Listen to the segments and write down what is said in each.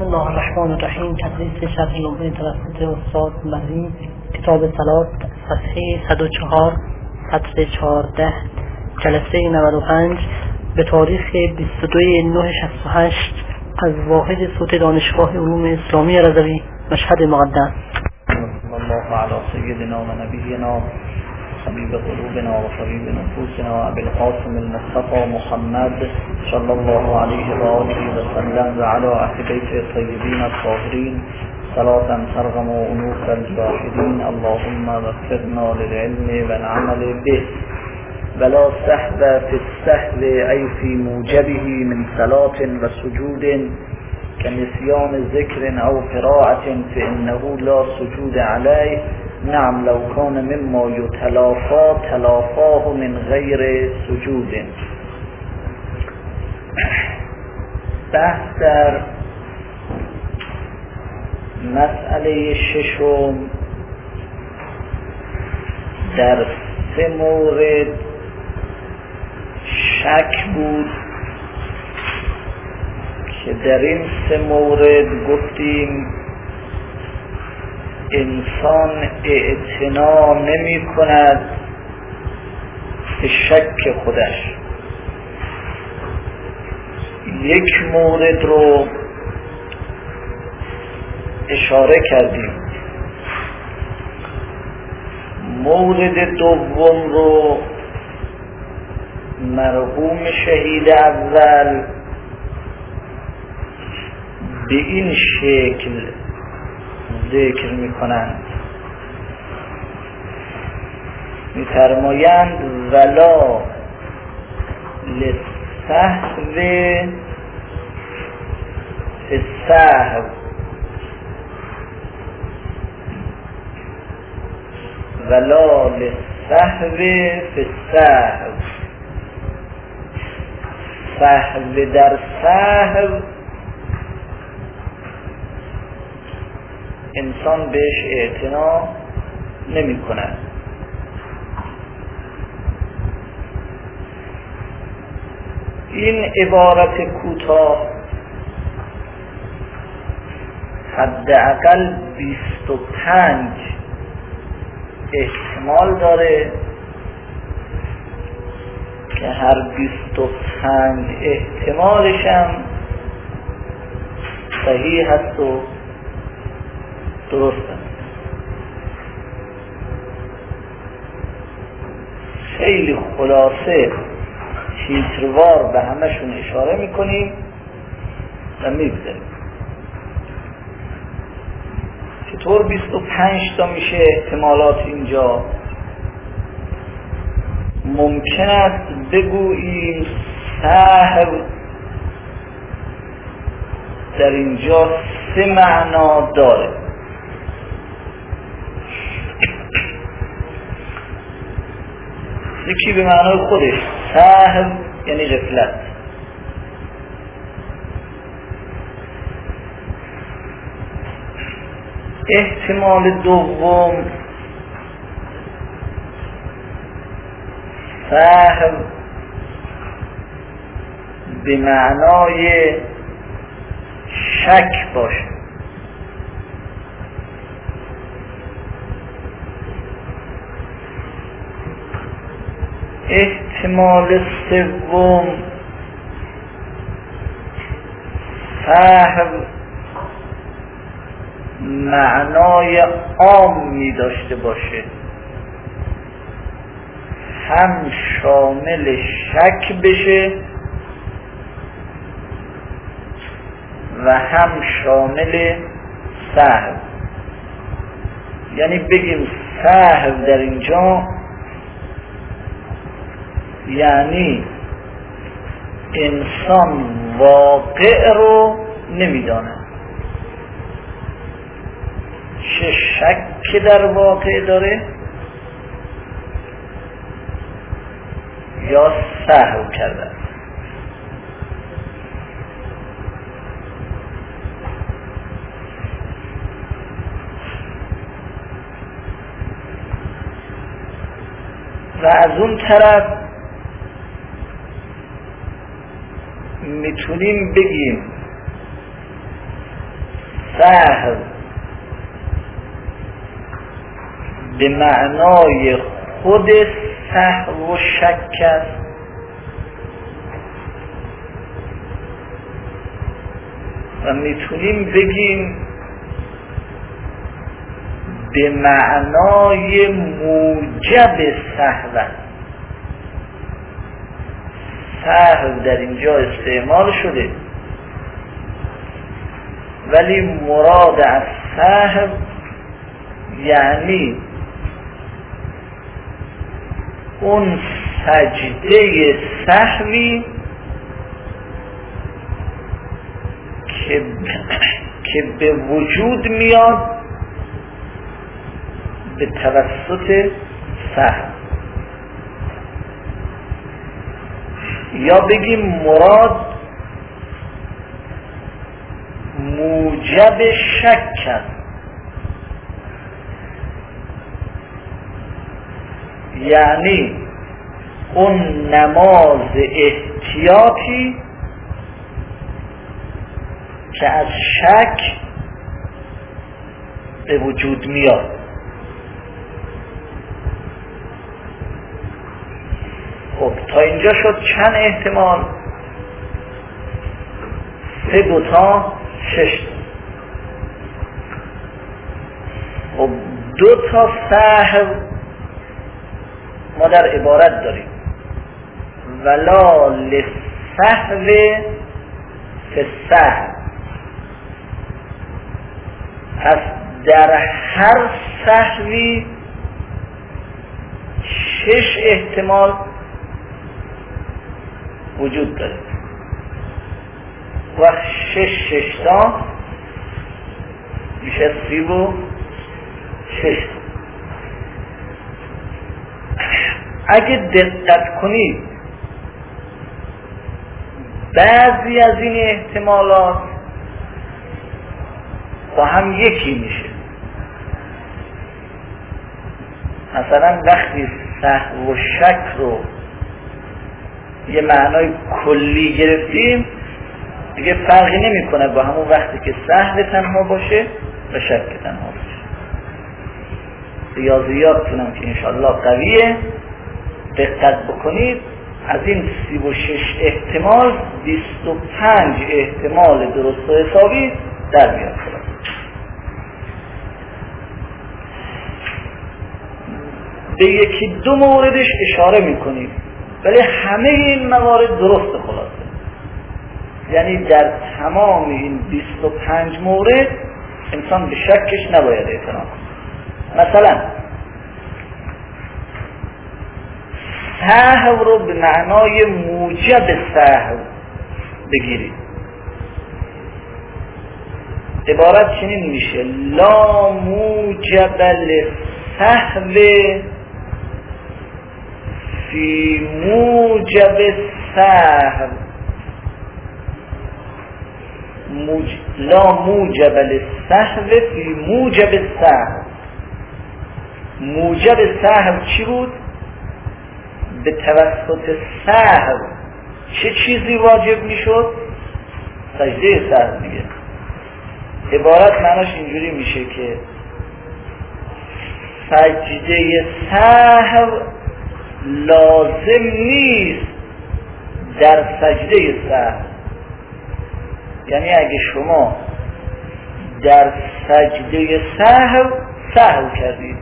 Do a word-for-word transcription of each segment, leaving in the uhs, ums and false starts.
بسم الله الرحمن الرحیم. تدریس شرح لمعه توسط استاد مری، کتاب صلات، صفحه صد و چهار، سطر چهارده، جلسه نود و پنج، به تاریخ بیست و دو نه شصت و هشت از واحد صوت دانشگاه علوم اسلامی رضوی، مشهد مقدم. الله علی سیدنا و نبینا حبیب قلوبنا و حبیب نفوسنا ابی القاسم المصطفى محمد صلی الله علیه و آله و سلم و علی اهل بیت الطیبین الطاهرین صلاة ترغم انوف الجاحدین. اللهم وفقنا للعلم و العمل به ولا سهو في السهو ای فی موجبه من صلاة و سجود كنسيان ذكر أو قراءة فإنه لا سجود عليه. نعم لو كان مما يتلافى تلافاه من غير سجود. بحث در مسئله ششم در سه مورد شک بود که در این سه مورد گفتیم انسان اعتنا نمی کند به شک خودش. یک مورد رو اشاره کردیم، مورد دوم رو مرحوم شهید اول به این شکل ذکر می کنند، می فرمایند ولا للسهو فی السهو ولا للسهو فی السهو. سهو در سهو انسان بهش اعتنا نمی کند. این عبارت کوتاه حداقل بیست و پنج احتمال داره که هر بیست و پنج احتمالش هم صحیح هست و درست است. خیلی خلاصه تیتروار به همشون اشاره میکنیم و میگذاریم. چطور بیست و پنج تا میشه احتمالات اینجا؟ ممکن است بگوییم سهو در اینجا سه معنا داره. یکی به معنای خودش سهو یعنی غفلت، احتمال دوم سهو به معنای شک باشه. احتمال سوم سهو معنای عام می داشته باشه، هم شامل شک بشه و هم شامل سهو. یعنی بگیم سهو در اینجا یعنی انسان واقع رو نمیداند، چه شک در واقع داره یا سهو کرده. و از اون طرف میتونیم بگیم سهو به معنای خود سهو و شک است و میتونیم بگیم به معنای موجب سهو است. سهو در اینجا استعمال شده ولی مراد از سهو یعنی اون سجده سهوی که که به وجود میاد به توسط سهو، یا بگیم مراد موجب شک است، یعنی اون نماز احتیاطی که از شک به وجود میاد. خب تا اینجا شد چند احتمال؟ سه دوتا شش. خب دو تا سهو ما در عبارت داریم، ولا لسهو فی السهو. پس در هر سهوی شش احتمال وجود داره و شش شش تا میشه سی و شش. اگه دقت کنید بعضی از این احتمالات با هم یکی میشه. مثلا وقتی سهو و شک رو یه معنای کلی گرفتیم دیگه فرقی نمی کنه با همون وقتی که سهو تنها باشه و شک تنها باشه. ریاضیاتونم که انشاءالله قویه، دقت بکنید از این سی و شش احتمال بیست و پنج احتمال درست و حسابی در میاد. به یکی دو موردش اشاره میکنید ولی همه این موارد درست خلاصه، یعنی در تمام این بیست و پنج مورد انسان به شکش نباید اعتنا کنه. مثلا سهو رو به معنای موجب سهو بگیرید، عبارت چنین میشه: لا موجب للسهو فی موجب سهو. موج... لا موجب للسهو فی موجب سهو. موجب سهو چی بود؟ به توسط سهو چه چیزی واجب میشد؟ سجده سهو دیگه. عبارت معناش اینجوری میشه که سجده سهو لازم نیست در سجده سهو. یعنی اگه شما در سجده سهو سهو کردید،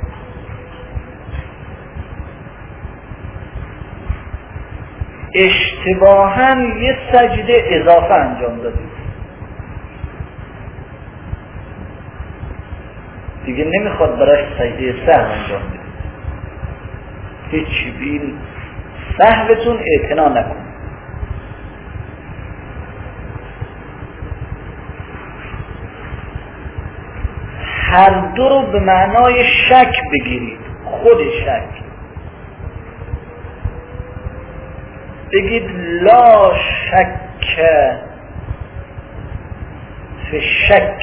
اشتباهاً یه سجده اضافه انجام دادید، دیگه نمیخواد براش سجده سهو انجام بدید. هیچی بین سهوتون اعتنا نکن. هر دو رو به معنای شک بگیرید. خود شک بگید لا شک فی شک.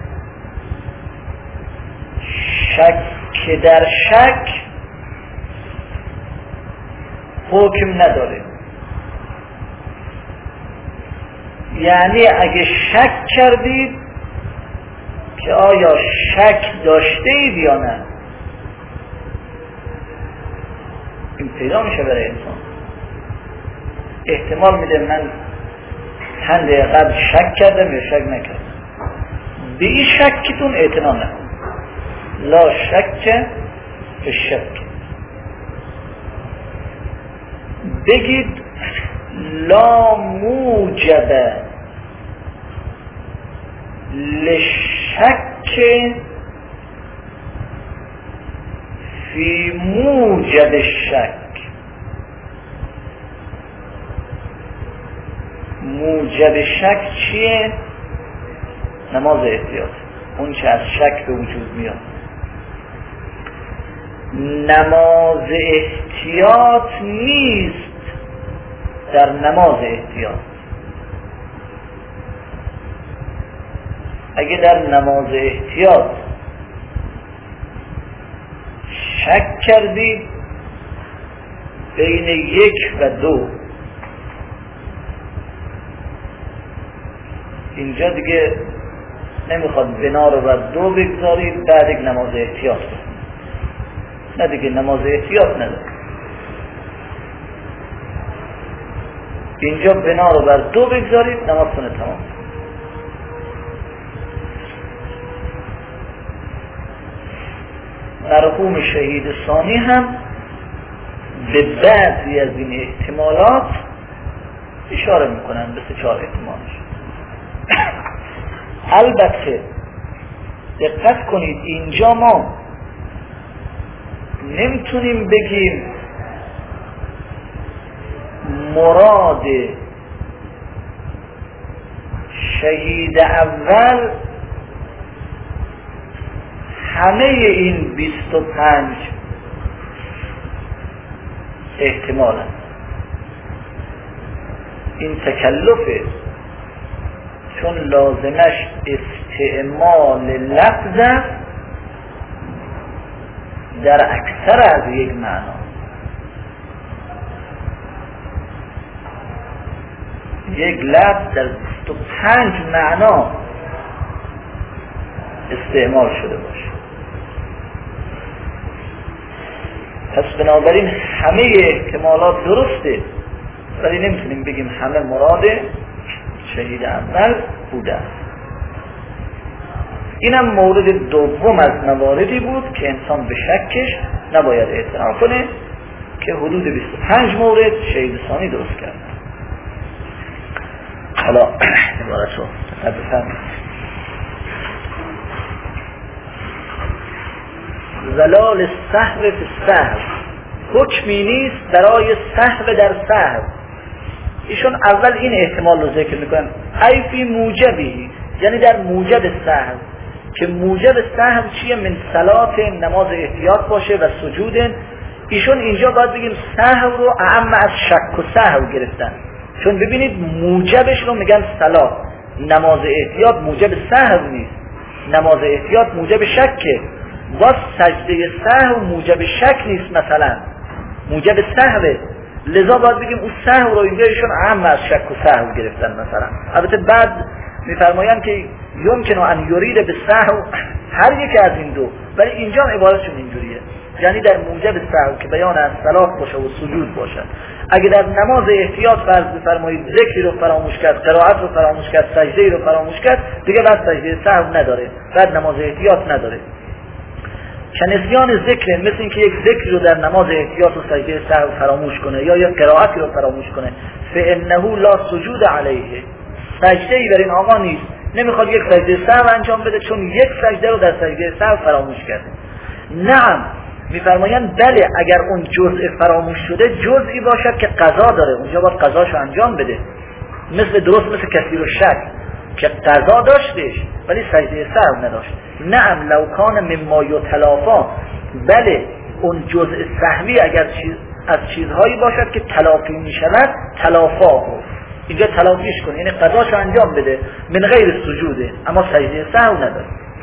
شک در شک حکم نداره، یعنی اگه شک کردید که آیا شک داشته اید یا نه. این پیدا میشه برای انسان. احتمال میده من چند دقیقه قبل شک کردم یا شک نکردم. به این شکتون اعتنا نکن. لا شک به شک. بگید لا موجب لشک فی موجب الشک. موجب شک چیه؟ نماز احتیاط، اون چه از شک به وجود میاد. نماز احتیاط نیست در نماز احتیاط. اگه در نماز احتیاط شک کردید بین یک و دو، اینجا دیگه نمیخواد بنا رو بر دو بگذارید بعد یک نماز احتیاط کنید. نه دیگه نماز احتیاط نداره. اینجا بنا رو بر دو بگذارید نمازتون تمام. مرحوم شهید ثانی هم به بعضی از این احتمالات اشاره میکنن، به سه چهار احتمالش. البته دقت کنید اینجا ما نمیتونیم بگیم مراد شهید اول همه این بیست و پنج احتمال هست. این تکلفه، چون لازمش استعمال لفظ است در اکثر از یک معنا. یک لفظ در بیست و پنج معنا استعمال شده باشه. پس بنابراین همه احتمالات درسته، ولی نمیتونیم بگیم همه مراد شهید اول بوده است. اینم مورد دوم از مواردی بود که انسان به شکش نباید اعتنا کنه که حدود بیست و پنج مورد شهید ثانی درست کرد. حالا عبارت رو بفرمایید. زلال سهو فی السهو، حکمی نیست برای سهو در سهو. ایشون اول این احتمال رو ذکر میکنن، ای فی موجبی، یعنی در موجب سهو، که موجب سهو چیه؟ من صلات، نماز احتیاط باشه و سجود. ایشون اینجا باید بگیم سهو رو اعم از شک و سهو گرفتن، چون ببینید موجبش رو میگن صلات، نماز احتیاط موجب سهو نیست، نماز احتیاط موجب شکه. باز سجده سهو موجب شک نیست، مثلا موجب سهوه، لذا باید بگیم اون سهو رو اینجا ایشون اعم از شک و سهو گرفتن مثلا. البته بعد میفرمایند که یمکن ان یرید به سهو هر یک از این دو، ولی اینجا عبارتشون اینجوریه، یعنی در موجب سهو که بیان از صلات باشه و سجود باشه. اگه در نماز احتیاط فرض بفرمایید ذکری رو فراموش کرد، قرائت رو فراموش کرد، سجده رو فراموش کرد، دیگه بعد سجده سهو نداره، بعد نماز احتیاط نداره. نسیان ذکر، مثل اینکه یک ذکر رو در نماز احتیاط و سجده سهو فراموش کنه یا یک قرائتی رو فراموش کنه، فانه لا سجود علیه، سجده ای بر این آقا نیست، نمیخواد یک سجده سهو انجام بده چون یک سجده رو در سجده سهو فراموش کرده. نعم، میفرمایند بله اگر اون جزء فراموش شده جزئی باشد که قضا داره، اونجا باید قضاشو انجام بده، مثل درست مثل کثیر الشک که قضا داشتش ولی سجده سهو نداشت. نعم لو کان مما یتلافا، بله اون جزء سهوی اگر چیز از چیزهایی باشد که تلافی میشود، تلافا اینجا تلافیش کنه، یعنی قضاشو انجام بده من غیر سجوده، اما سجده سهو نداره.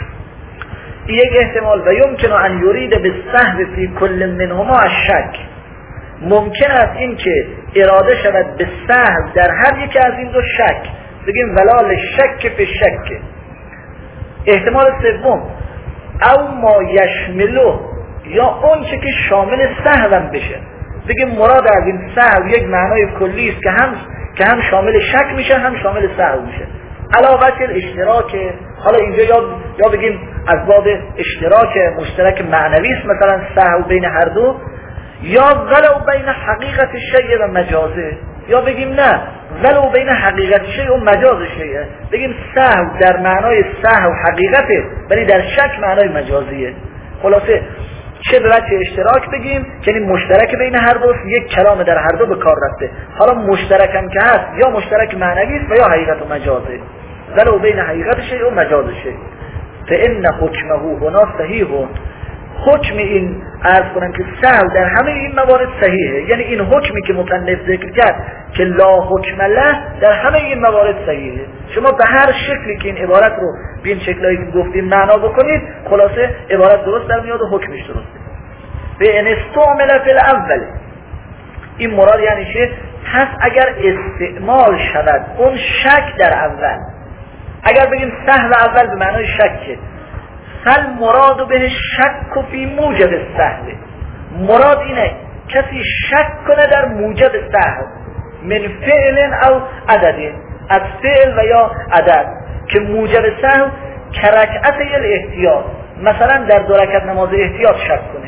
یک احتمال. و یمکن ان یرید بالسهو فی کل منهما الشک، ممکن است این که اراده شود به سهو در هر یک از این دو شک، بگیم ولال شک فی شک، احتمال سوم او ما یشملو، یا اون چه که شامل سهوم بشه. بگیم مراد از این سهو یک معنای کلی است که هم که هم شامل شک میشه هم شامل سهو میشه. علاوه اشتراک، حالا اینجا یا یا بگیم از باب اشتراک مشترک معنوی است مثلا سهو بین هر دو، یا ولو بین حقیقت شیء و مجازه، یا بگیم نه ولو بین حقیقت شیء و مجاز شیء، بگیم سهو در معنای سهو حقیقته ولی در شک معنای مجازیه. خلاصه چه به وجه اشتراک بگیم یعنی مشترک بین هر دو، یک کلام در هر دو به کار رفته. حالا مشترک هم که هست یا مشترک معنوی است و یا حقیقت و مجازه، ولو بین حقیقت شیء و مجاز شیء. فإن حکمه هنا صحیح، حکم این عرض کنم که سهو در همه این موارد صحیحه، یعنی این حکمی که مصنف ذکر کرد که لا حکم له در همه این موارد صحیحه. شما به هر شکلی که این عبارت رو به این شکلایی که گفتیم معنا بکنید، خلاصه عبارت درست در میاد و حکمش درسته. به ان استعمل فی الاول، این مراد یعنی چه؟ پس اگر استعمال شود اون شک در اول، اگر بگیم سهو اول به معنای شکه، فل مراد به شک فی موجب السهو، مراد اینه کسی شک کنه در موجب سهو، من فعل او عدد، از فعل و یا عدد، که موجب سهو کرکعت الاحتیاط، مثلا در دو رکعت نماز احتیاط شک کنه،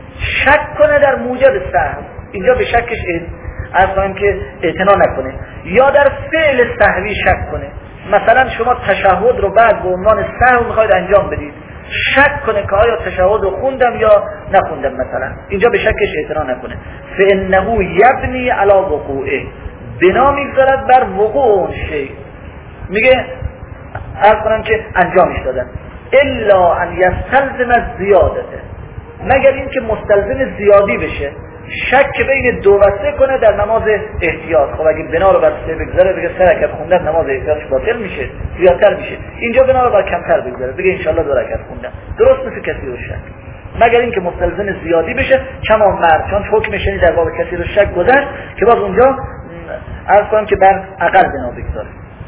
شک کنه در موجب سهو، اینجا به شکش از کنیم که اعتنا نکنه، یا در فعل سهوی شک کنه، مثلا شما تشهد رو بعد به عنوان سهو میخواید انجام بدید، شک کنه که آیا تشهد رو خوندم یا نخوندم مثلا، اینجا به شکش اعتنا نکنه. فانه یبنی علی وقوعه، بنا میگذارد بر وقوع اون شی، میگه عرض کنم که انجامش دادن، الا ان یستلزم الزیادته، مگر این که مستلزم زیادی بشه، شک بین دو وسته کنه در نماز احتیاط. خب اگه بنا رو بر سه بگذاره بگه سه رکعت خوندن نماز احتیاطش باطل میشه، زیادتر میشه، اینجا بنا رو بر کمتر بگذاره بگه انشالله دو رکعت خوندن، درست مثل کسی رو شک، مگر اینکه مستلزم زیادی بشه، کما مرد، چون حکمش در باب کسی رو شک گذشت که باز اونجا عرض کنم که بر اقل بنا بگذاره.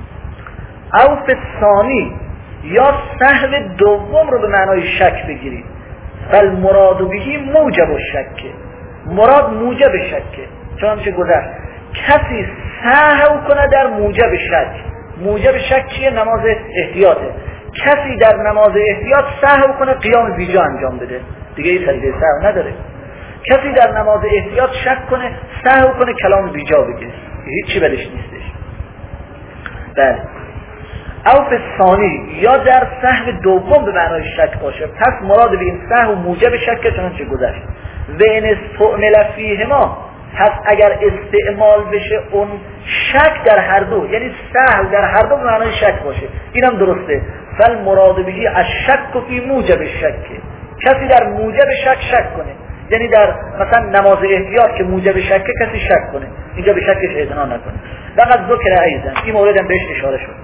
او فثانی، یا سهو دوم رو به معنای شک بگیرید، فالمراد بهی موجب الشک، مراد موجب شکه، چون همچه گذشت کسی سهو کنه در موجب شک. موجب شک چیه؟ نماز احتیاطه. کسی در نماز احتیاط سهو کنه قیام بیجا انجام بده، دیگه این سجده سهو نداره. کسی در نماز احتیاط شک کنه سهو کنه کلام بیجا بگه، هیچی بدش نیستش. بله. او فثانی، یا در سهو دوم به معنای شک باشه، پس مراد به این سهو موجب شکه چنانچه گذشت. و این استعمل فیهما، پس اگر استعمال بشه اون شک در هر دو، یعنی سهو در هر دو به معنای شک باشه، اینم درسته. فل مراد بهی الشک فی موجب شک، کسی در موجب شک شک کنه، یعنی در مثلا نماز احتیاط که موجب شک کسی شک کنه، اینجا به شکش اعتنا نکنه. فقط ذکر ایضا، این موردم بهش اشاره شد.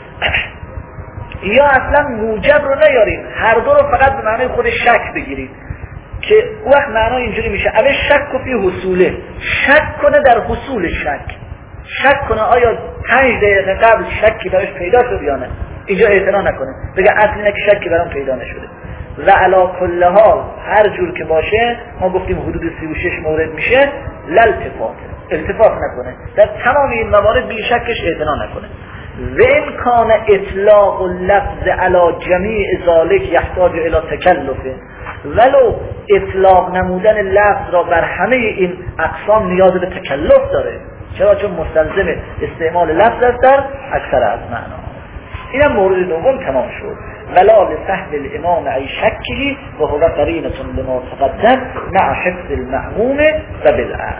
یا اصلا موجب رو نیاریم، هر دو رو فقط به معنای خود شک بگیرید که وقت معنا اینجوری میشه اوه شک و فی حصوله، شک کنه در حصول شک، شک کنه آیا پنج دقیقه قبل شکی براش پیدا شد یا نه، اینجا اعتنا نکنه، بگه اصل اینه که شکی برام پیدا نشده. و علا کل حال هر جور که باشه، ما گفتیم حدود سی و شش مورد میشه، لالتفات، التفات نکنه در تمام این موارد، بی شکش اعتنا نکنه. و این کان اطلاق اللفظ علی جمیع ذالک یحتاج الی تکلف، ولو اطلاق نمودن لفظ را بر همه این اقسام نیاز به تکلف داره، چرا؟ چون مستلزم استعمال لفظ است در اکثر از معنا. اینم مورد دوم تمام شد. ولا لسهل الامام ای شکلی و هو قرینة لما تقدم مع حفظ المأموم و بالعقل.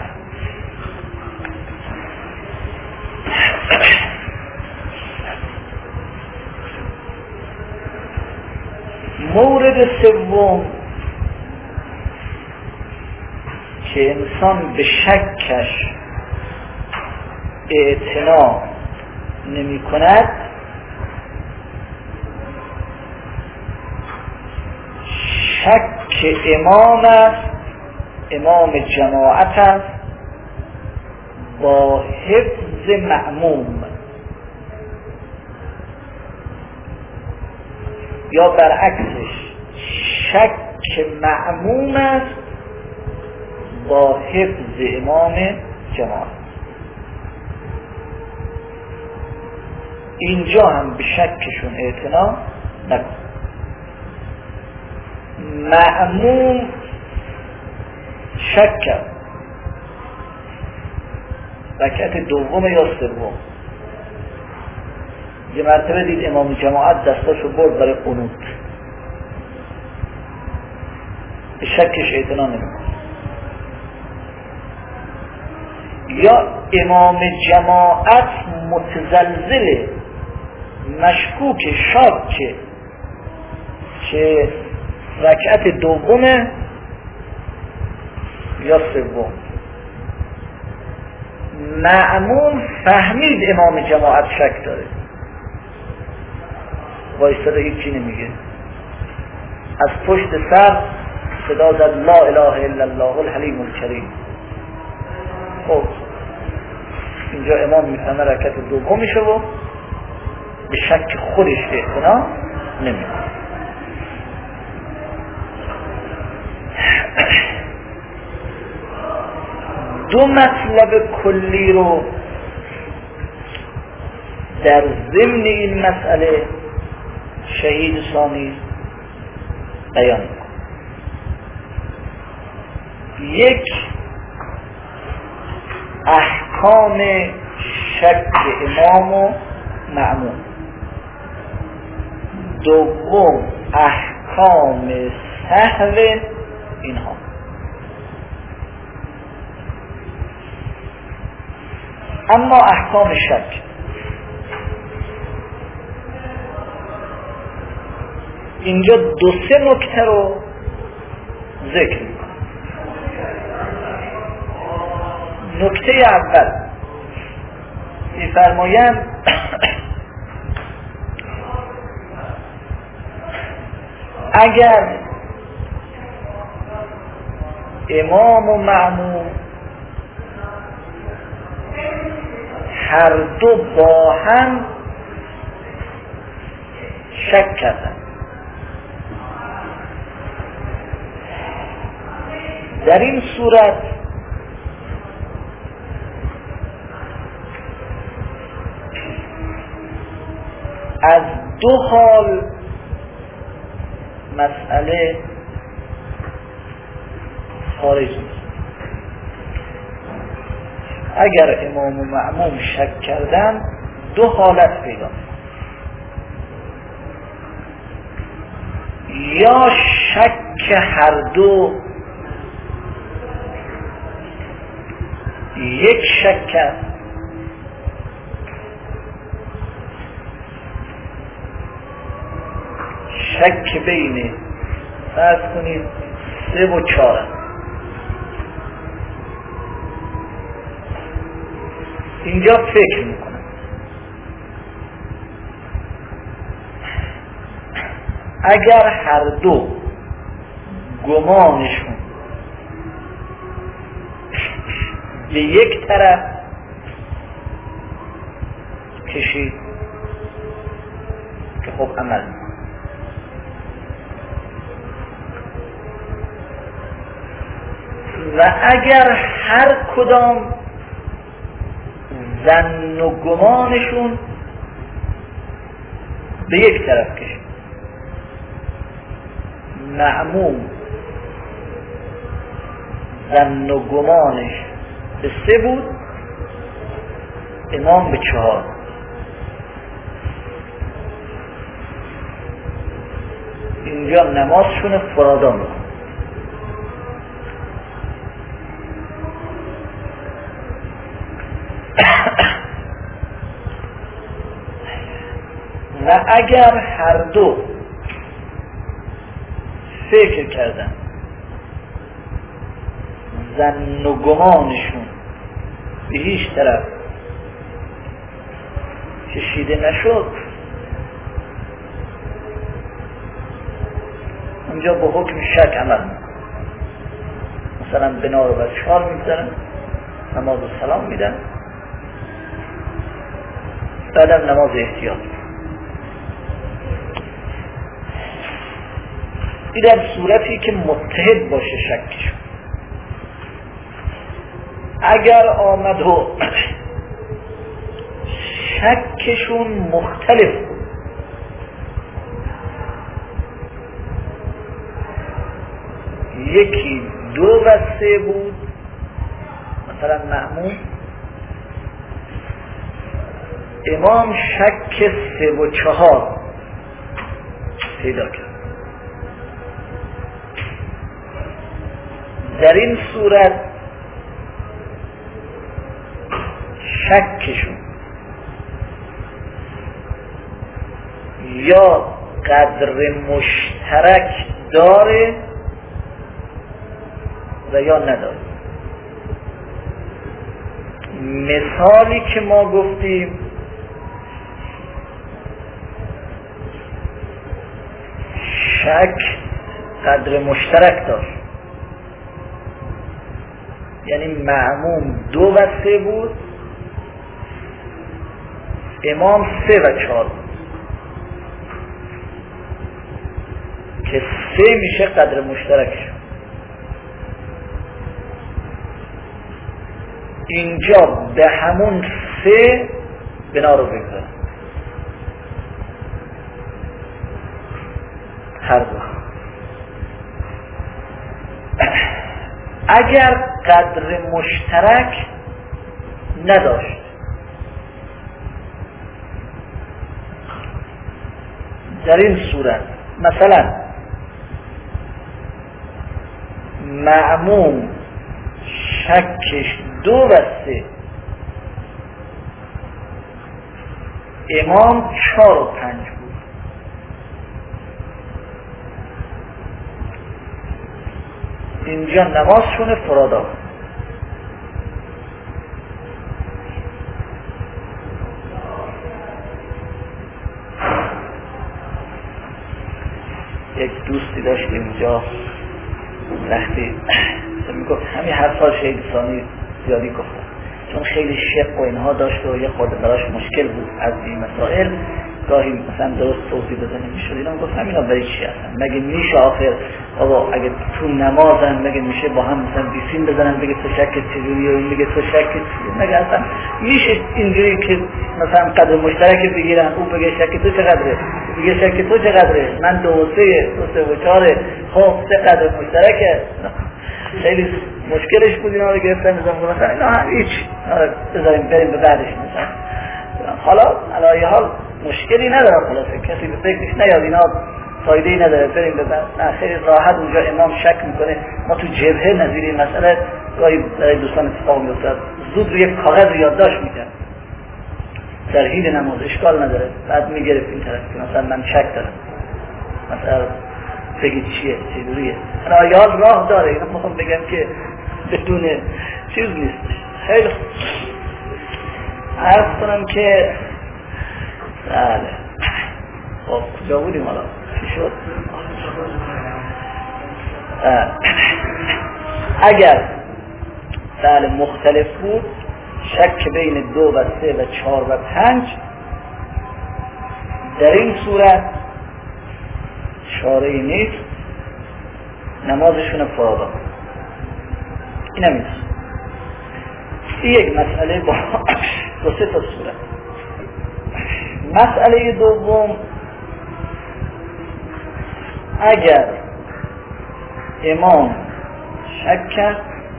مورد سوم که انسان به شکش اعتنا نمی کند، شک امام است، امام جماعت است با حفظ مأموم. یا برعکسش شک مأموم است با حفظ امام جماعت. اینجا هم به شکشون اعتنا نکن. مأموم شک کرد رکعت دوم یا سوم، یه مرتبه دید امام جماعت دستاشو برد برای قنوت، به شکش اعتنا نمی‌کنه. یا امام جماعت متزلزله، مشکوک، شاکه که رکعت دومه یا سوم. مأموم فهمید امام جماعت شک داره، وایستاده هیچی نمیگه، از پشت سر صدا زد لا اله الا الله الحلیم الکریم. خب اینجا امام میفهمه رکعت دوم میشه و به شک خودش اعتنا نمیکنه. دو مطلب کلی رو در ضمن این مسئله شهید ثانی بیان میکنه. یک، احکام شک امام و مأموم. دوم، احکام سهو اینها. اما احکام شک اینجا دو سه نکته رو ذکر میکنم. نکته اول می‌فرمایند اگر امام و مأموم هر دو با هم شک کردن، در این صورت از دو حال مسئله خارج نیست. اگر امام و مأموم شک کردن دو حالت پیدا می‌کنه، یا شک هر دو یک شک کرد، شک بین فرض کنید سه و چهار، اینجا فکر میکنم اگر هر دو گمانشون به یک طرف کشید که خب عمل میکنه، و اگر هر کدام ظن و گمانشون به یک طرف کشید، مأموم ظن و گمانش به سه بود، امام به چهار، اینجا نمازشون فرادا میکنه. و اگر هر دو فکر کردن ظن و گمانشون به هیچ طرف کشیده نشد، اونجا با حکم شک عمل میکنن. مثلا بنا رو بر چهار میگذارن، نماز و سلام میدن، بعدم نماز احتیاط. این در صورتی که متحد باشه شکشون. اگر آمد و شکشون مختلف بود، یکی دو و سه بود، مثلا مأموم، امام شک سه و چهار پیدا کرد. در این صورت شکشون یا قدر مشترک داره و یا نداره. مثالی که ما گفتیم شک قدر مشترک داشت، یعنی مأموم دو و سه بود، امام سه و چهار بود که سه میشه قدر مشترکش. اینجا به همون سه بنا رو بگذارم هر دو. اگر قدر مشترک نداشت، در این صورت مثلا مأموم شکش دو و سه، امام چهار و پنج بود، اینجا نمازشون فرادا. یک دوستی داشتیم اینجا وقتی میگفت همین حرفا شهید ثانی زیادی گفتم، چون خیلی شق و اینها داشت و یه خورده براش مشکل بود از این مسائل، گاهی مثلا درست توضیح داده نمیشد. اینا گفتم اینا برای چی هستن؟ مگه میشه آخر آقا اگه تو نمازن مگه میشه با هم مثلا بیسیم بزنن بگه تو شک چجوریه و این میگه تو شک چیه؟ مگه اصلا میشه اینجوری که مثلا قدر مشترک بگیرن، او بگه شک تو چقدره، بگه شک تو چقدره، من دو و سه دو سه و چهاره، خب سه قدر مشترکه. خیلی مشکلش بود، اینا رو گرفتن نظام گفتن اینا هم هیچ بذاریم بریم به بعدش. مثلا حالا علایه حال مشکلی نداره، خلاصه کسی به فکرش نیاد اینا فایده‌ای نداره بریم به بعد. نه، خیلی راحت اونجا امام شک میکنه. ما تو جبهه نظیر این مسئله گاهی برای دوستان اتفاق میافتاد، زود روی کاغذ یادداشت میکرد در حین نماز، اشکال نداره، بعد میگرفت این طرف که مثلا من شک دارم، مثلا بگید چیه چجوریه. رایال راه داره، اینا میخوام بگم که بدون چیز نیست. خیلی عرض کنم که بله خب کجا بودیم حالا چی شد؟ اگر بله مختلف بود، شک بین دو و سه و چهار و پنج، در این صورت چاره‌ای نیست، نمازشون فرادا. این هم نیست. این یک مسئله با دو سه تا صورت. مسئله دوم، اگر امام شک کرد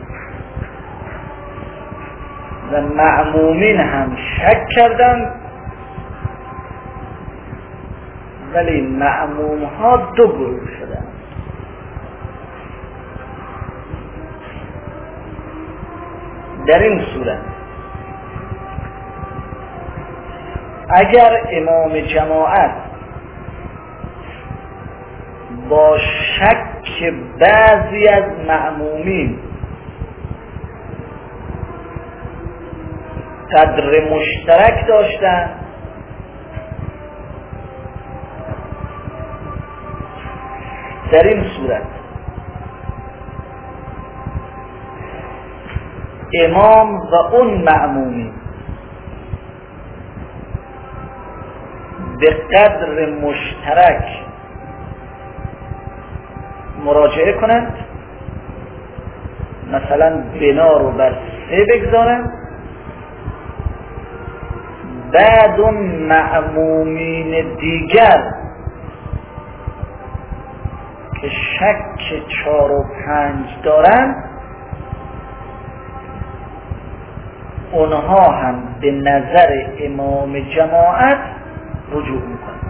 و مأمومین هم شک کردند، ولی مأموم ها دو گروه شدند. در این صورت اگر امام جماعت با شک بعضی از مأمومین قدر مشترک داشتند، در این صورت امام و اون مأمومی به قدر مشترک مراجعه کنند، مثلا بنا رو بر سه بگذارند، بعد اون مأمومین دیگر که شک چهار و پنج دارن اونها هم به نظر امام جماعت رجوع میکنن،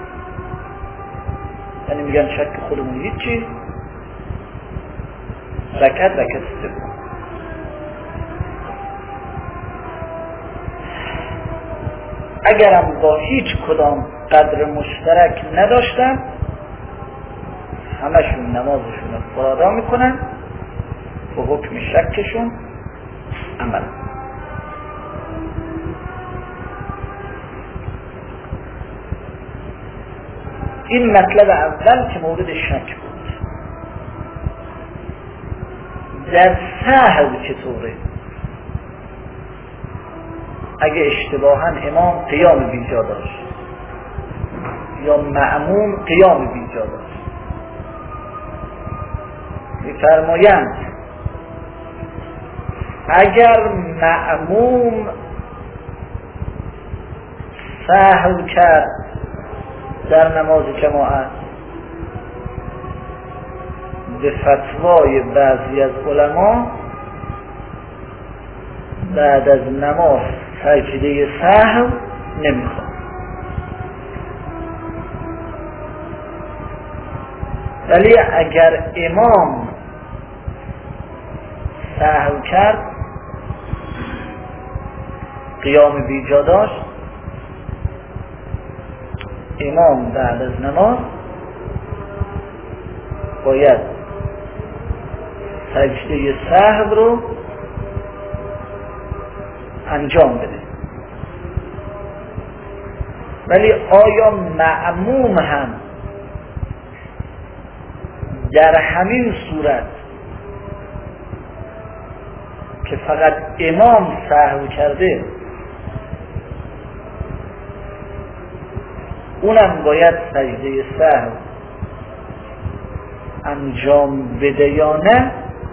یعنی میگن شک خودمون هیچی، رکعت رکعت سوم. اگرم با هیچ کدام قدر مشترک نداشتن همشون نمازشون رو فرادا میکنن و حکم شکشون عمل. این مطلب اول که مورد شک بود. در سهو چطوره؟ اگه اشتباها امام قیام بیجا داشت یا مأموم قیام بیجا داشت، می‌فرمایند اگر مأموم سهو کرد در نماز جماعت، به فتوای بعضی از علما بعد از نماز سجده سهو نمیخواد، ولی اگر امام سهو کرد قیام بیجا داشت، امام بعد از نماز باید سجده سهو رو انجام بده. ولی آیا مأموم هم در همین صورت که فقط امام سهو کرده اونم باید سجده سهو انجام بده یا نه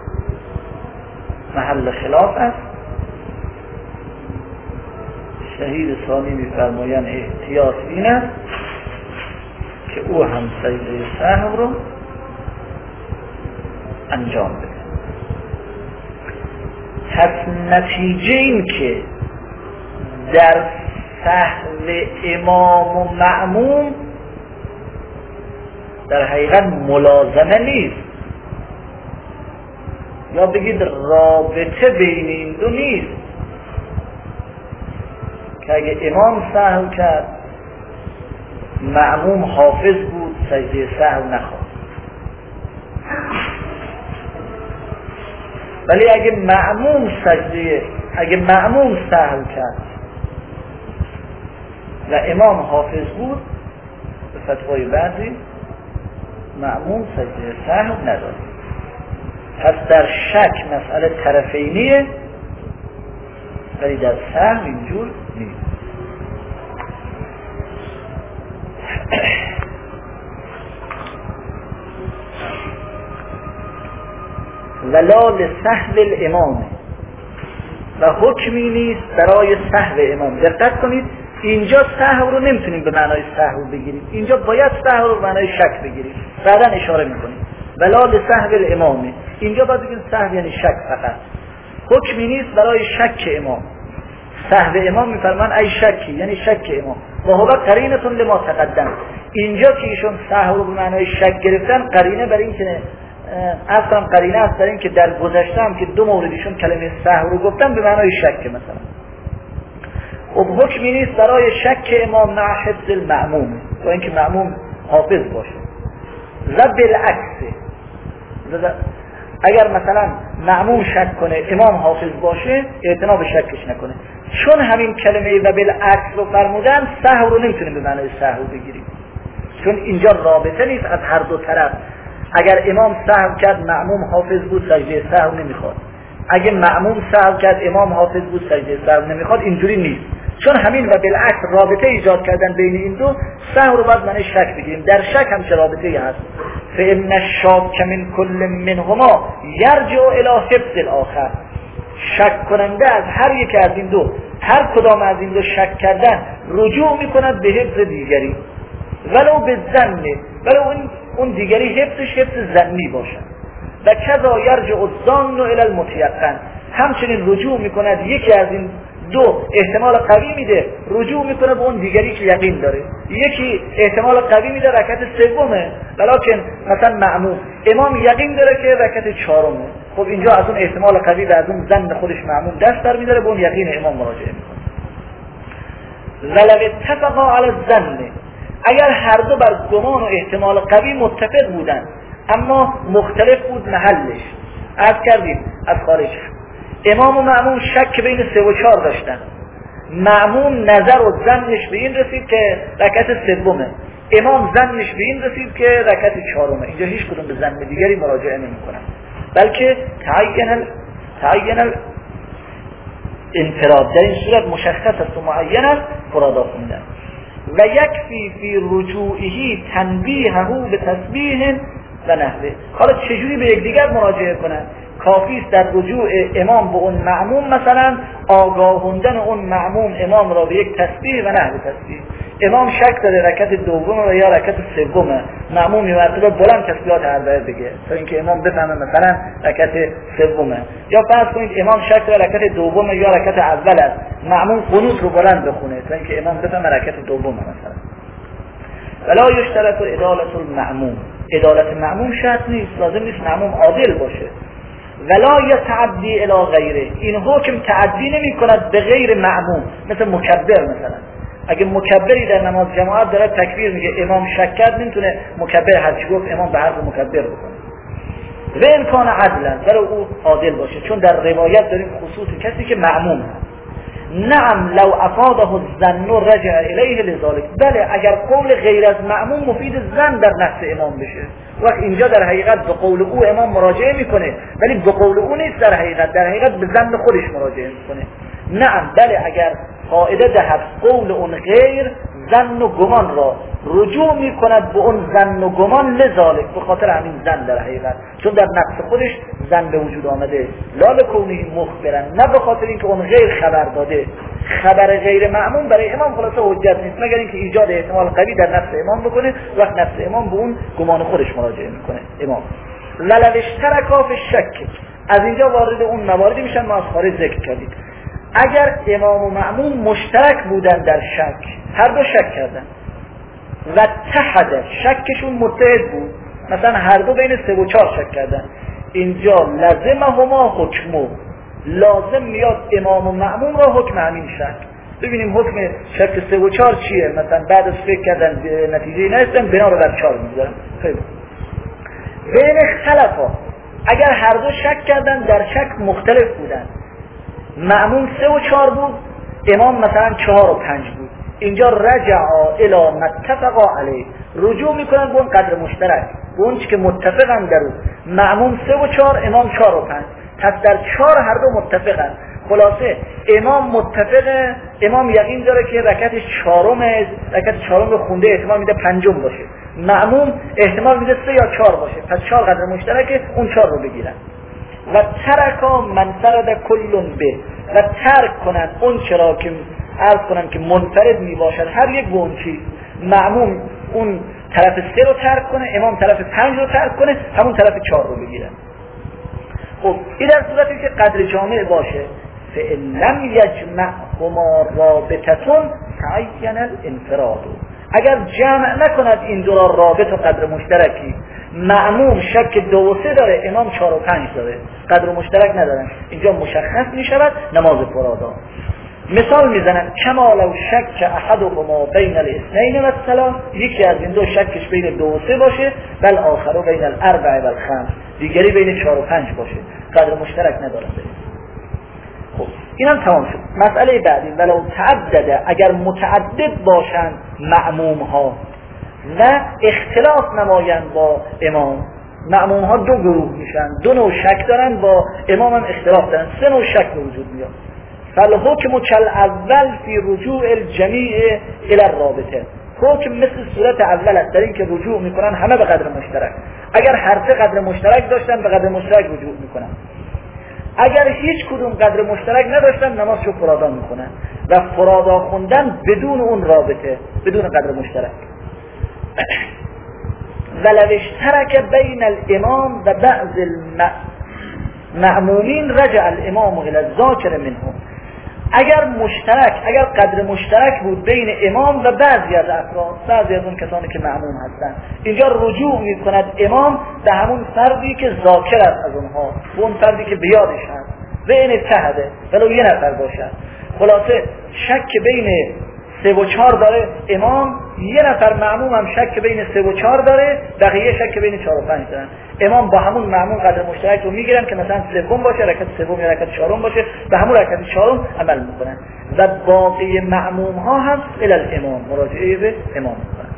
محل خلاف است؟ شهید ثانی می‌فرمایند احتیاط این است که او هم سجده سهو رو انجام بده. پس نتیجه این که در سهو امام و مأموم در حقیقت ملازمه نیست، یا بگید رابطه بین این دو نیست که اگه امام سهو کرد مأموم حافظ بود سجده سهو نخواست، ولی اگه مأموم سجده اگه مأموم سهو کرد و امام حافظ بود به فتوای بعضی مأموم سجده سهو نداره. پس در شک مسئله طرفینیه، ولی در سهو اینجور نیست. ولا لسهو الامام، و حکمی نیست برای سهو امام. دقت کنید اینجا سهو رو نمیتونیم به معنای سهو بگیریم، اینجا باید سهو رو به معنای شک بگیریم. بعدا اشاره میکنیم ولا لسهو الامام، اینجا باید بگیم سهو یعنی شک فقط، حکمی نیست برای شک امام. سهو امام میفرمان ای شکی، یعنی شک امام. و هو قرینتون لما تقدم، اینجا که ایشون سهو رو به معنای شک گرفتن قرینه برای این که اصلا قرینه است برای این که در گذشته هم که دو موردشون کلمه سهو رو گفتن به معنای شک مثلا. و حکمی نیست برای شک امام مع حفظ المأموم، با اینکه مأموم حافظ باشه. و بالعکس، اگر مثلا مأموم شک کنه امام حافظ باشه اعتنا به شکش نکنه، چون همین کلمه و بالعکس رو فرمودن سهو رو نمیتونیم به معنای سهو بگیریم، چون اینجا رابطه نیست از هر دو طرف. اگر امام سهو کرد مأموم حافظ بود سجده سهو نمیخواد، اگه مأموم سهو کرد امام حافظ بود سجده سهو نمیخواد. اینجوری نیست، چون همین و بالعکس رابطه ایجاد کردن بین این دو، سهو رو باید معنی شک بگیریم. در شک هم چه رابطه‌ای هست؟ فإن الشاک من کل منهما یرجع الی حفظ الاخر. شک کننده از هر یک از این دو، هر کدام از این دو شک کردن رجوع میکند به حفظ دیگری، ولو به ظن، ولو اون اون دیگری حفظش حفظ ظنی باشد. و کذا یرجع الظن الی المتیقن، همچنین رجوع میکند یکی از این دو احتمال قوی میده رجوع میکنه به اون دیگری که یقین داره. یکی احتمال قوی میده رکعت سومه، ولکن مثلا مأموم امام یقین داره که رکعت چهارمه، خب اینجا از اون احتمال قوی و از اون ظن خودش مأموم دست در میداره، به اون یقین امام مراجعه میکنه. ولو اتفقا علی الظن، اگر هر دو بر گمان و احتمال قوی متفق بودن اما مختلف بود محلش، عرض کردیم از خارج امام و مأموم شک بین سه و چهار داشتن، مأموم نظر و ظنش به این رسید که رکعت سومه، امام ظنش به این رسید که رکعت چهارمه، اینجا هیچ کدوم به ظن دیگری مراجعه نمی‌کنن، بلکه تعین تعین انفراد، در این صورت مشخص است و معین است فرادا خوندن. و یکفی فی رجوعه تنبیهه به تسبیح و نحوه. حالا چجوری به یکدیگر مراجعه کنن؟ کافی است در رجوع امام به اون مأموم مثلا آگاهوندن اون مأموم امام را به یک تسبیح و نحو تسبیح. امام شک داره رکعت دوم و یا رکعت سومه، مأموم یه مرتبه بلند تسبیحات اربعه بگه تا اینکه امام بفهمه مثلا رکعت سومه، یا فرض کنید امام شک داره رکعت دوم یا رکعت اول است، مأموم قنوت رو بلند بخونه تا اینکه امام بفهمه رکعت دومه مثلا. ولا یشترط عدالت المأموم، عدالت مأموم شرط نیست، لازم نیست مأموم عادل باشه. ولا یتعدی الی غیره، این حکم تعدی نمی کند به غیر مأموم، مثل مکبر مثلا. اگه مکبری در نماز جماعت داره تکبیر میگه امام شک کرد، نمیتونه مکبر هرچی گفت امام به حرف مکبر بکنه. و امکان عدلا، ولی او عادل باشه، چون در روایت داریم خصوص کسی که مأموم هست. نعم لو افاده الظن رجع الیه لذلك، بله اگر قول غیر از مأموم مفید ظن در نفس امام بشه، وقت اینجا در حقیقت به قول او امام مراجعه میکنه ولی به قول او نیست، در حقیقت در حقیقت به ظن خودش مراجعه میکنه. نعم بله اگر قاعده دهد قول اون غیر ظن و گمان را رجوع میکند به اون ظن و گمان، لذالک به خاطر همین ظن در حقیقت، چون در نفس خودش ظن به وجود آمده، لا لکونه مخبرن، نه به خاطر اینکه اون غیر خبر داده. خبر غیر معموم برای امام خلاصه حجت نیست مگر اینکه ایجاد احتمال قوی در نفس امام بکنه، وقت نفس امام به اون گمان خودش مراجعه میکنه امام. ولو اشترکا فی الشک، از اینجا وارد اون مواردی میشن ما از خارج ذکر کردیم. اگر امام و مأموم مشترک بودن در شک، هر دو شک کردن و اتحد، شکشون متحد بود، مثلا هر دو بین سه و چهار شک کردن، اینجا لازمهما حکمو، لازم میاد امام و مأموم را حکم همین شک. ببینیم حکم شک سه و چهار چیه، مثلا بعد از فکر کردن نتیجه نرسیدن بنا رو بر چهار میذارن. خیلی بین اختلافا، اگر هر دو شک کردن در شک مختلف بودن، مأموم سه و چهار بود، امام مثلا چهار و پنج بود، اینجا رجعا الی متفقا علیه، رجوع میکنن به اون قدر مشترک، به اون چی که متفقن در اون. مأموم سه و چهار، امام چهار و پنج، پس در چهار هر دو متفقن. خلاصه امام متفقه، امام یقین داره که رکعت چهارم رکعت چهارم رو خونده، احتمال میده پنجم باشه، مأموم احتمال میده سه یا چهار باشه، پس چهار قدر مشترکه، اون چهار رو بگیرن. و ترکا من فرد کلون به، و ترک کنن اون چرا که عرض کنن که منفرد می باشد، هر یک به اون چیز. مأموم اون طرف سه رو ترک کنه، امام طرف پنج رو ترک کنه، همون طرف چهار رو بگیرن. خب این در صورتی که قدر جامع باشه. فَإِلَّمْ يَجْمَعْهُمَا رَابِطَةٌ تَعَيَّنَ الْانْفِرَادُ، اگر جمع نکند این دو را رابط و قدر مشترکی، مأموم شک دو و سه داره، امام چهار و پنج داره، قدر مشترک ندارن، اینجا مشخص می شود نماز فرادا. مثال میزنن کما لو شک احدهما بین الاثنین و الثلاث، یکی از این دو شکش بین دو و سه باشه، بل آخر بین الاربع و الخمس، دیگری بین چهار و پنج باشه، قدر مشترک ندارن. خب اینم تمام شد. مسئله بعدی ولو تعدد، اگر متعدد باشند مأموم ها و اختلاف نمایند با امام، مأموم ها دو گروه میشن، دو نوع شک دارن، با امام هم اختلاف دارن، سه نوع شک به وجود میاد. فالحکم کالاول فی رجوع الجمیع الی الرابطه، حکم مثل صورت اول است در این که رجوع میکنن همه به قدر مشترک. اگر هر سه قدر مشترک داشتن به قدر مشترک رجوع میکنن، اگر هیچ کدوم قدر مشترک نداشتن نمازشو فرادا میکنن و فرادا خوندن بدون اون رابطه، بدون قدر مشترک. ولو اشترک بین الامام و بعض المأمومین رجع الامام الى الذاکر منهم. اگر مشترک اگر قدر مشترک بود بین امام و بعضی از افراد، بعضی از اون کسانی که معموم هستند، اینجا رجوع میکند امام به همون فردی که ذاکر است از اونها، به اون فردی که بیادش هست، به این اتحده ولو یه نفر باشد. خلاصه شک بین سه و چهار داره امام، یه نفر معموم هم شک بین سه و چهار داره، بقیه شک بین چهار و پنج دارن. امام با همون معموم قدر مشترک رو میگیرن که مثلا سوم باشه، رکعت سوم یا رکعت چهارم باشه، به همون رکعت چهارم عمل میکنن و باقی معموم ها هم الی الامام مراجعه به امام میکنن.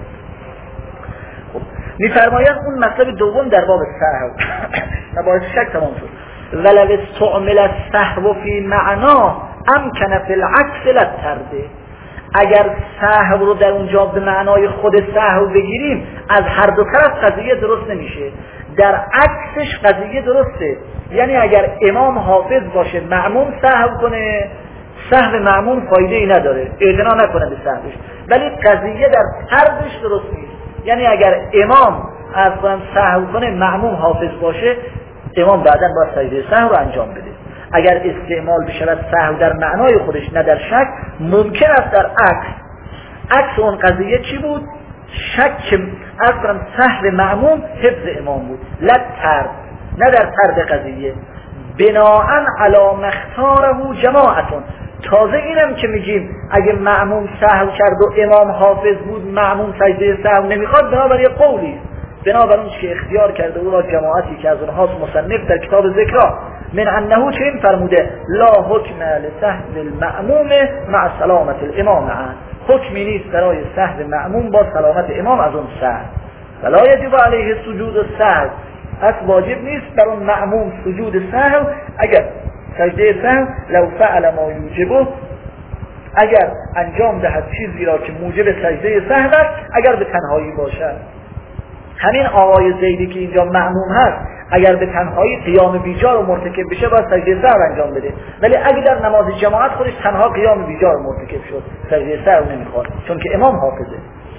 خب میفرمایند اون مطلب دوم در باب سهو مباحث شک تمام شد. ولو استعمل السهو فی معنا امکن فی العکس للترده. اگر سهو رو در اونجا به معنای خود سهو بگیریم از هر دو طرف قضیه درست نمیشه، در عکسش قضیه درسته. یعنی اگر امام حافظ باشه معموم سهو کنه، سهو معموم فایده ای نداره، اعتنا نکنه به سهوش، ولی قضیه در طردش درست نیست. یعنی اگر امام از کنم سهو کنه معموم حافظ باشه، امام بعداً باید سجده سهو رو انجام بده. اگر استعمال بشود سهو در معنای خودش نه در شک، ممکن است در عکس عکس اون قضیه چی بود؟ شک از کنم سهو معموم حفظ امام بود، لا ترد، نه در ترد قضیه. بناءً علی مختاره جماعتون. تازه اینم که میگیم اگه معموم سهو کرد و امام حافظ بود معموم سجده سهو نمیخواد، بنابراین قولی بنابراین که اختیار کرده او را جماعتی که از اونهاست مصنف در کتاب ذکرها من انه چه این فرموده لا حکم لسهو المأموم مع سلامت الامام عن. حکمی نیست برای سهو معموم با سلامت امام از اون سهو. ولا یجب علیه سجود السهو، پس واجب نیست بر اون معموم سجود سهو اگر سجده سهو لو فعل ما یوجبه، اگر انجام دهد چیزی را که موجب سجده سهو است اگر به تنهایی باشد. همین آقای زیدی که اینجا معموم هست اگر به تنهایی قیام بیجا رو مرتکب بشه باید سجده سهو انجام بده، ولی اگر در نماز جماعت خودش تنها قیام بیجا رو مرتکب شد سجده سهو نمیخواد چون که امام حافظه.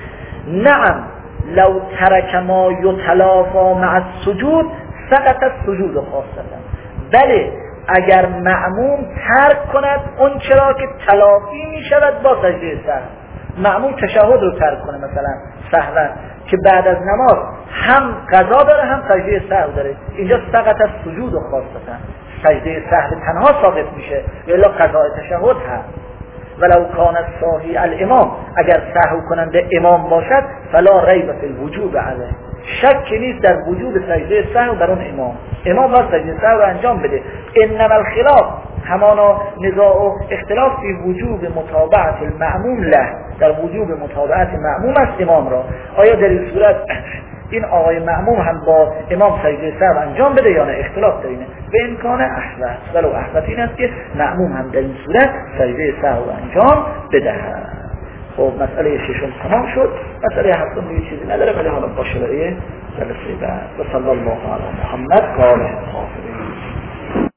نعم لو ترک ما یتلافا مع السجود سقط السجود خاصتا. بله اگر معموم ترک کند اون چرا که تلافی می شود با سجده سهو، معموم تشهد رو ترک کنه مثلا سهوا که بعد از نماز هم قضا داره هم سجده سهو داره، اینجا سقط از سجود و خاصتا سجده سهو تنها ساقط میشه الا قضای تشهد هست. ولو کان الساهی الامام، اگر سهو کننده امام باشد فلا ریب فی الوجوب علیه، شک نیست در وجوب سجده سهو بر اون امام، امام باید سجده سهو رو انجام بده. انما الخلاف همانا نزاع و اختلاف فی وجوب متابعت المأموم له، در وجوب متابعت معموم است امام را. آیا در این صورت این آقای معموم هم با امام سجده سهو انجام بده یا نه؟ اختلاف در اینه. به امکان احوط ولو احوط این است که معموم هم در این صورت سجده سهو انجام بدهد. خب مسئله ششم تمام شد. مسئله هفتم دیگه چیزی نداره ولی حالا باشه برای جلسه بعد. و صلی الله علی محمد قال الخاسرین.